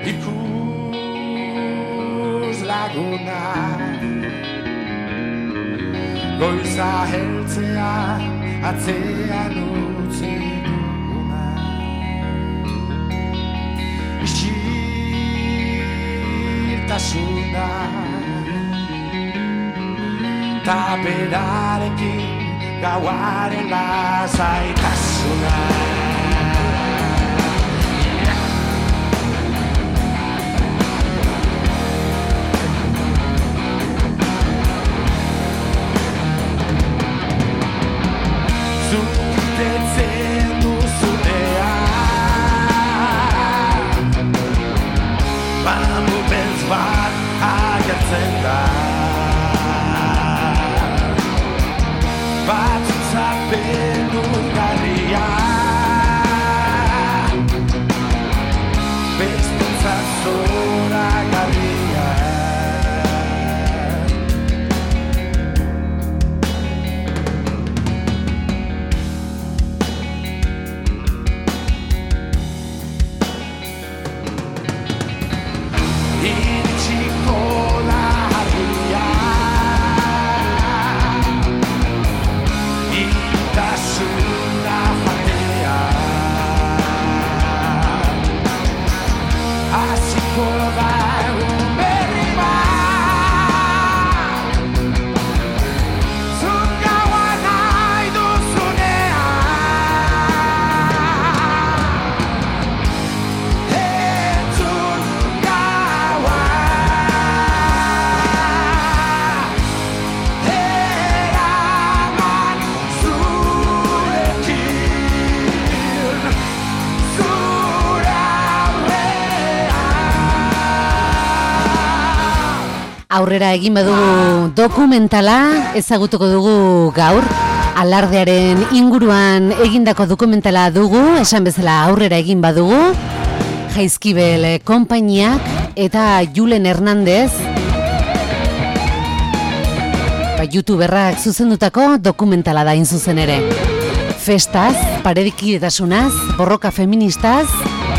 ikus laguna goiza heltzea atzean utzi duguna isiltasuna ta berarekin gauaren lasaitasuna Zutetzen duzunean Mamu beltz bat agertzen da Batzak beldurgarria Bestuntzak zoragarria Iritsiko da harria Itasuna jatea Hasiko da egun berri bat Zuk gaua nahi duzunean Entzun gaua Eraman zurekin Zure Aurrera egin badugu dokumentala, ezagutuko dugu gaur. Alardearen inguruan egindako dokumentala dugu, esan bezala aurrera egin badugu. Jaizkibel konpainiak eta Julen Hernandez, youtuberrak zuzendutako dokumentala da zuzen ere. Festaz, paredikidetasunaz, borroka feministaz,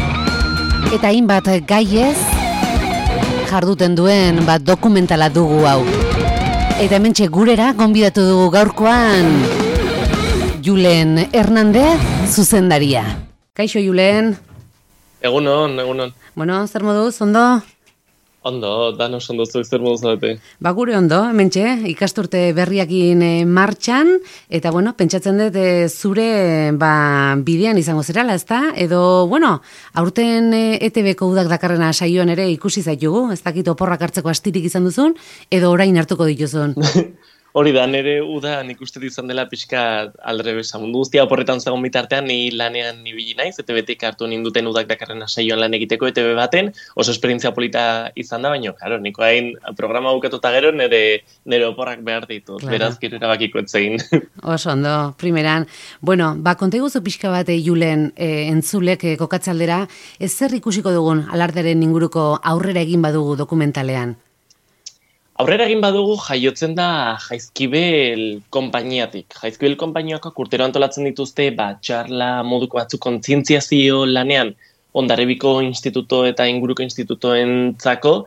eta hainbat gaiez, jarduten duen dokumentala dugu hau. Eta hementxe gurera gonbidatu dugu gaurkoan Julen Hernandez zuzendaria. Kaixo Julen. Egunon, egunon. Bueno, zer moduz, ondo? Ondo, danos ondo zuek zer modu zaudete. Gure ondo, hementxe, ikasturte berriakin martxan, eta bueno, pentsatzen dut zure bidean izango zerala, ezta? Edo, bueno, aurten ETB-ko udak dakarrena saioan ere ikusi zaitugu, ez dakit oporrak hartzeko astirik izan duzun, edo orain hartuko dituzun. Hori da, nire udan ikustet izan dela pixka aldrebesa. Mundu guztia oporretan zagon bitartean, ni lanean ibili naiz, ETB-tik hartu ninduten udak dakarrena saioan lan egiteko ETB baten, oso esperientzia polita izan da, baina, karo, niko hain programa bukatuta gero, nire oporrak behar ditut, claro. Beraz, gero erabakiko etzegin. Oso ondo, primeran. Bueno, konteguzu pixka bat Julen entzulek kokatzaldera, ez zer ikusiko dugun alardearen inguruko aurrera egin badugu dokumentalean? Aurrera egin badugu jaiotzen da Jaizkibel konpainiatik. Jaizkibel konpainiak urtero antolatzen dituzte, txarla moduko batzuk kontzientziazio lanean Hondarribiko instituto eta inguruko institutoentzako,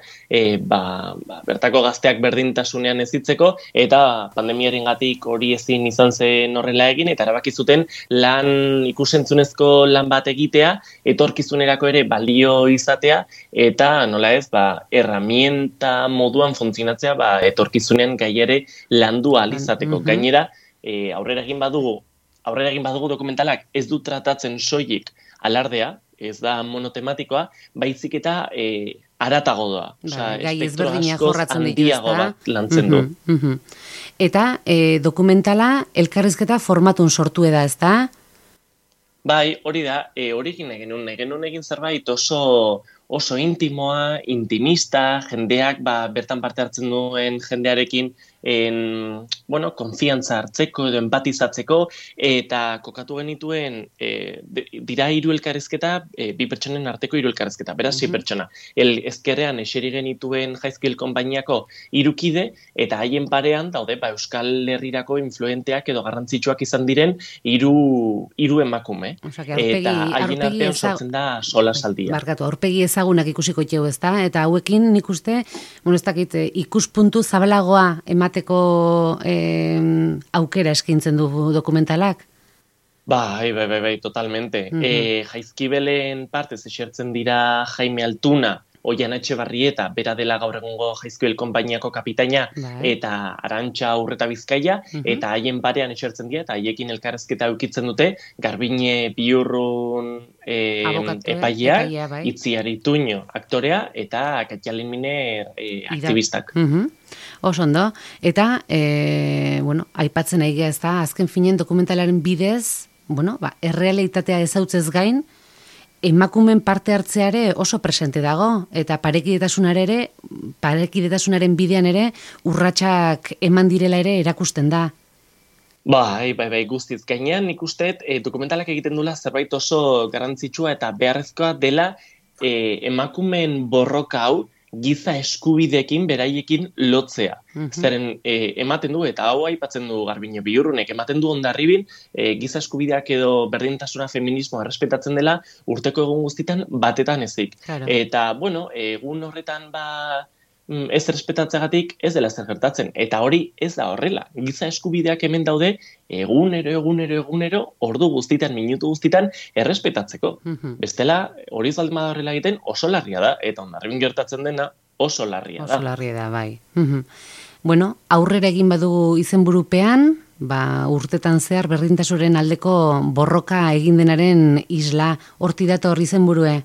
bertako gazteak berdintasunean ezitzeko, eta pandemiarengatik hori ezin izan zen horrela egin, eta erabaki zuten lan ikusentzunezko lan bat egitea, etorkizunerako ere balio izatea, eta nola ez, herramienta moduan funtzionatzea, etorkizunean gai ere landu ahal izateko. Gainera, aurrera egin badugu dokumentalak ez du tratatzen soilik alardea, ez da monotematikoa, baizik eta haratago doa. Gai ezberdinak jorratzen ditu, handiago bat lantzen du. Eta dokumentala elkarrizketa formatun sortu da, ez da? Bai, hori da, hori egin zerbait oso intimoa, intimista, jendeak bertan parte hartzen duen jendearekin konfiantza hartzeko edo empatizatzeko, eta kokatu genituen dira 3 elkarrizketa, 2 pertsonen arteko 3 elkarrizketa, beraz 6 pertsona. Ezkerrean eseri genituen Jaizkibel konpainiako 3 kide, eta haien parean daude Euskal Herrirako influenteak edo garrantzitsuak izan diren 3 emakume. Eta haien artean sortzen da solasaldia. Barkatu, aurpegi ezagunak ikusiko itxeu, ezta? Eta hauekin nik uste, ez dakit, ikuspuntu zabalagoa emateko aukera eskintzen du dokumentalak? Bai, totalmente. Jaizkibelen partez esertzen dira Jaime Altuna, Oiana Etxebarrieta, bera dela gaur egungo Jaizkibel konpainiako kapitaina, eta Arantxa Urreta Bizkaia, eta haien parean esertzen dira, eta haiekin elkarrezketa eukitzen dute, Garbiñe Biurrun epaileak, Itziar Ituño aktorea, eta Katjalin Miner aktivistak. Oso ondo. Eta, aipatzen egia ez da, azken finen dokumentalaren bidez, errealitatea ezautzez gain, emakumen parte hartzeare oso presente dago, eta parekidetasunaren bidean ere urratsak eman direla ere erakusten da. Bai, guztiz. Gainean nik uste dokumentalak egiten dula zerbait oso garrantzitsua eta beharrezkoa dela emakumen borroka hau giza eskubideekin beraiekin lotzea. Zeren ematen du, eta hau aipatzen du Garbiñe Biurrunek, ematen du Hondarribin giza eskubideak edo berdintasuna feminismoa errespetatzen dela urteko egun guztitan batetan ezik. Eta, egun horretan ez errespetatzeagatik ez dela zer gertatzen. Eta hori ez da horrela. Giza eskubideak hemen daude egunero, ordu guztitan, minutu guztitan errespetatzeko. Bestela, hori zaldima da horrela egiten oso larria da, eta Hondarribin gertatzen dena oso larria da. Oso larria da, bai. Aurrera egin badugu izenburupean, urtetan zehar berdintasuren aldeko borroka egin denaren isla, horti dator izenburue?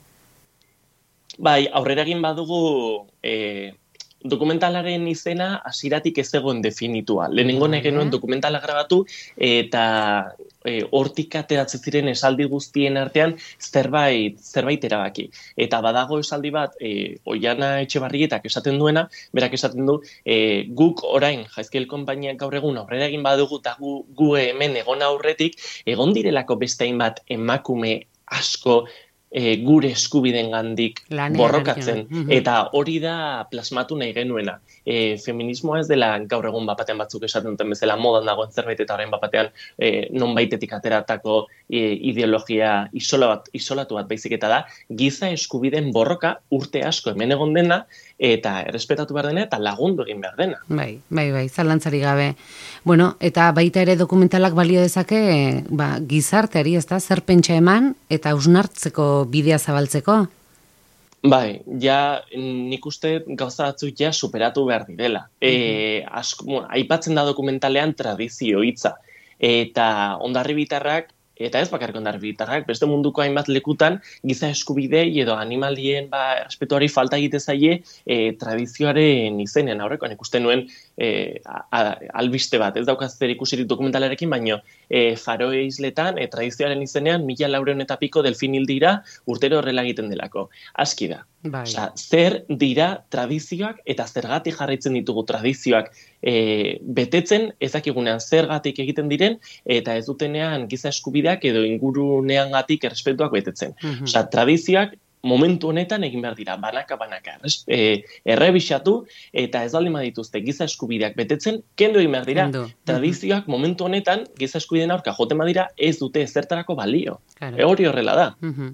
Bai, aurrera egin badugu dokumentalaren izena hasieratik ez zegoen definitua. Lehenengo nahi genuen dokumentala grabatu eta hortik ateratzen ziren esaldi guztien artean zerbait erabaki. Eta badago esaldi bat, Oiana Etxebarrietak esaten duena, berak esaten du, guk orain Jaizkibel konpainiak gaur egun aurrera egin badugu eta gu hemen egon aurretik, egon direlako beste hainbat emakume asko gure eskubidengandik borrokatzen. Eta hori da plasmatu nahi genuena. Feminismoa ez dela gaur egun bapatean batzuk esaten duten bezala modan dagoen zerbait eta orain bapatean nonbaitetik ateratako ideologia isolatu bat baizik eta da, giza eskubideen borroka urte asko hemen egon dena eta errespetatu behar dena eta lagundu egin behar dena. Bai, zalantzari gabe. Eta baita ere dokumentalak balio dezake gizarteari, ez da, zer pentsa eman eta hausnartzeko bidea zabaltzeko? Bai, nik uste gauza batzuk superatu behar direla. Aipatzen da dokumentalean tradizio hitza. Eta Hondarribitarrak, eta ez bakarrik Hondarribitarrak, beste munduko hainbat lekutan giza eskubidei edo animalien errespetuari falta egite zaie tradizioaren izenean aurrekoan. Ikusten nuen albiste bat, ez daukaz zer ikusirik dokumentalarekin, baino Faroe isletan tradizioaren izenean 1400 eta piko delfin hil dira urtero horrela egiten delako. Aski da. Zer dira tradizioak eta zergatik jarraitzen ditugu tradizioak betetzen, ezakigunean zergatik egiten diren eta ez dutenean giza eskubideak edo inguruneangatik errespetuak betetzen. Tradizioak momentu honetan egin behar dira, banaka, errebisatu eta ez baldin badituzte giza eskubideak betetzen, kendu egin behar dira. Tradizioak momentu honetan giza eskubideen aurka joten badira ez dute ezertarako balio. Hori horrela da.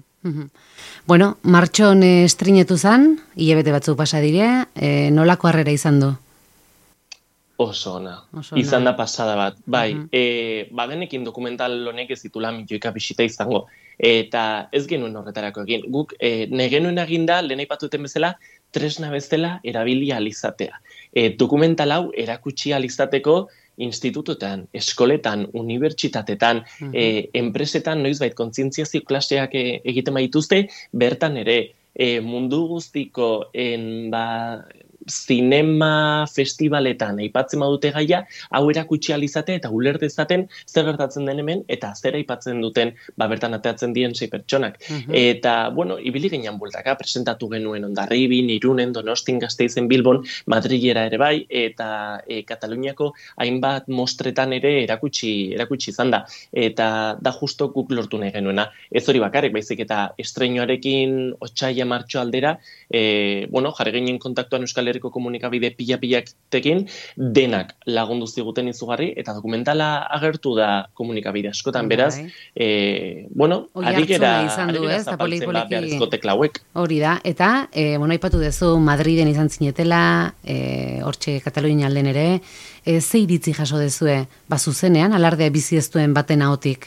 Martxon estrinetu zan, hilabete batzuk pasa dire, nolako harrera izan du? Oso ona. Izan da pasada bat. Bai, bagenekin dokumental honek ez ditula milioika bisita izango. Eta ez genuen horretarako egin. Guk nahi genuen eginda, lehen aipatuten bezala, tresna bezala erabili alizatea. Dokumental hau erakutsi alizateko institutuetan, eskoletan, unibertsitatetan, enpresetan noizbait kontzientziazio klaseak egiten baituzte, bertan ere mundu guztiko zinema festivaletan aipatzen badute gaia, hau erakutsi alizate eta uler dezaten zer gertatzen den hemen, eta zer aipatzen duten bertan ateatzen dien 6 pertsonak. Eta, bueno, ibili ginen bueltaka, presentatu genuen Hondarribin, Irunen, Donostin, Gasteizen, Bilbon, Madrilera ere bai, eta Kataluniako hainbat mostretan ere erakutsi izan da. Eta da justo guk lortu nahi genuena. Ez hori bakarrik, baizik eta estreinoarekin otsaila martxo aldera, jarri ginen kontaktuan Euskal Herriko komunikabide pila-pilatekin, denak lagundu ziguten izugarri, eta dokumentala agertu da komunikabide askotan, beraz, ari gera zapaltzen beharrezko tekla hauek. Hori da, eta, aipatu duzu Madriden izan zinetela, hortxe Katalunia alden ere, ze iritzi jaso dezue, zuzenean, alardea bizi ez duen baten ahotik?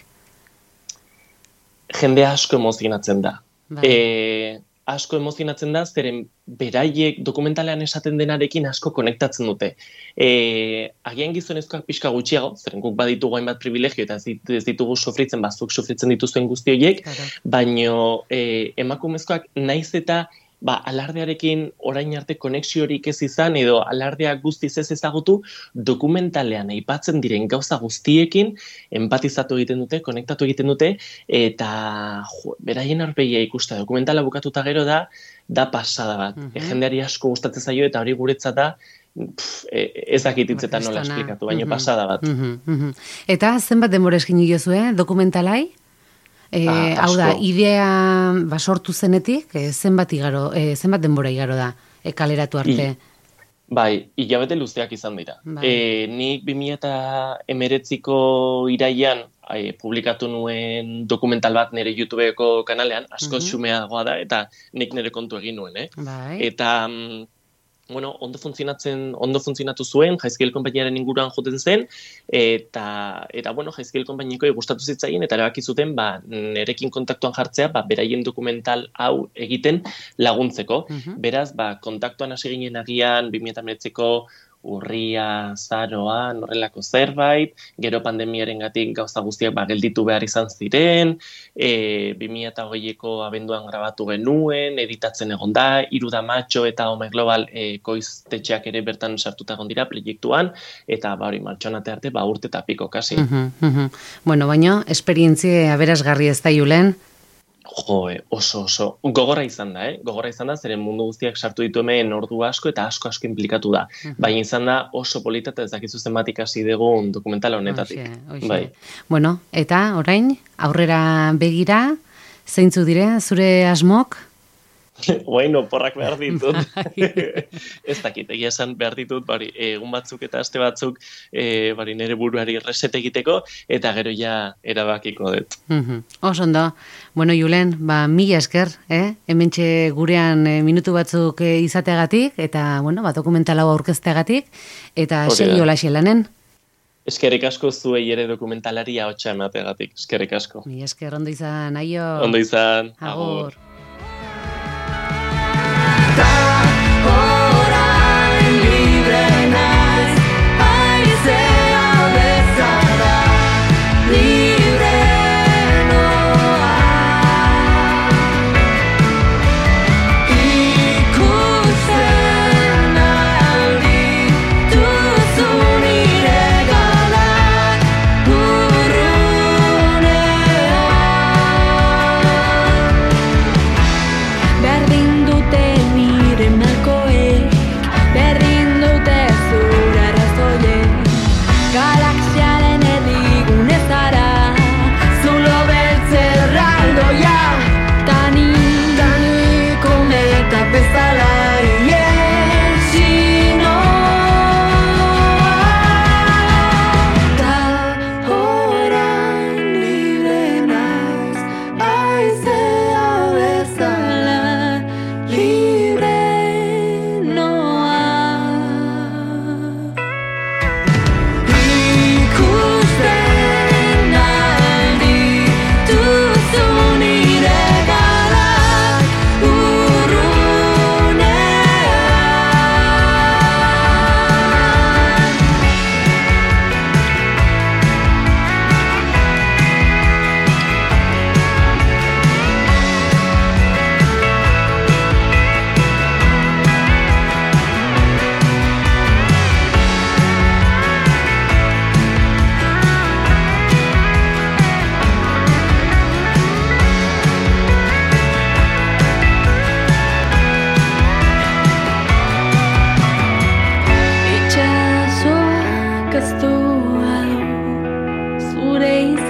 Jende asko emozionatzen da. Asko emozionatzen da, zeren beraiek dokumentalean esaten denarekin asko konektatzen dute. Agian gizonezkoak pixka gutxiago, zeren guk baditugu hainbat privilegio eta ez ditugu sofritzen, zuk sofritzen dituzuen guzti horiek, baino emakumezkoak naiz eta alardearekin orain arte konexiorik ez izan edo alardeak guztiz ez ezagutu, dokumentalean aipatzen diren gauza guztiekin empatizatu egiten dute, konektatu egiten dute, eta beraien aurpegia ikusta dokumentala bukatuta gero da pasada bat. Jendeari asko gustatzen zaio eta hori guretzat da ez dakit hitzetan nola esplikatu, baina pasada bat. Eta zenbat denbora eskini diozue dokumentalai? Hau da, idea sortu zenetik, zenbat denbora igaro da, kaleratu arte? Bai, hilabete luzeak izan dira. Nik 2019ko iraian publikatu nuen dokumental bat nire YouTubeko kanalean, asko xumeagoa da, eta nik nire kontu egin nuen, Eta ondo funtzionatu zuen, Jaizkibel konpainiaren inguruan joten zen, eta Jaizkibel konpainiko gustatu zitzaien, eta erabaki zuten, nerekin kontaktuan jartzea, beraien dokumental hau egiten laguntzeko. Beraz, kontaktuan hasi ginen agian 2019ko urria, zaroa, horrelako zerbait, gero pandemiarengatik gauza guztiak gelditu behar izan ziren, 2020ko abenduan grabatu genuen, editatzen egon da, Iruda Matxo eta Home Global koiztetxeak ere bertan sartuta egon dira proiektuan, eta hori martxonate arte urte eta piko kasi. Baina, esperientzia aberasgarri ez da, Julen? Oso. Gogorra izan da, Gogorra izan da, zeren mundu guztiak sartu ditu hemen ordu asko eta asko implikatu da. Baina izan da oso polita eta ez dakizu zenbat ikasi dugun dokumentala honetatik. Eta orain, aurrera begira, zeintzu dire, zure asmok? Porrak behar ditut. Ez dakit, egia esan behar ditut, egun batzuk eta aste batzuk nire buruari reset egiteko, eta gero ja erabakiko dut. Oso ondo. Julen, mila esker, hementxe gurean minutu batzuk izateagatik, eta, dokumentala aurkezteagatik, eta segi holaxe lanen. Eskerrik asko zuei ere dokumentalari ahotsa emateagatik. Eskerrik asko. Mila esker, ondo izan, aio. Ondo izan, agur. Orain libre naiz, haizea bezala, libre noa. Ikusten aldituzu nire ganak urrunean. gure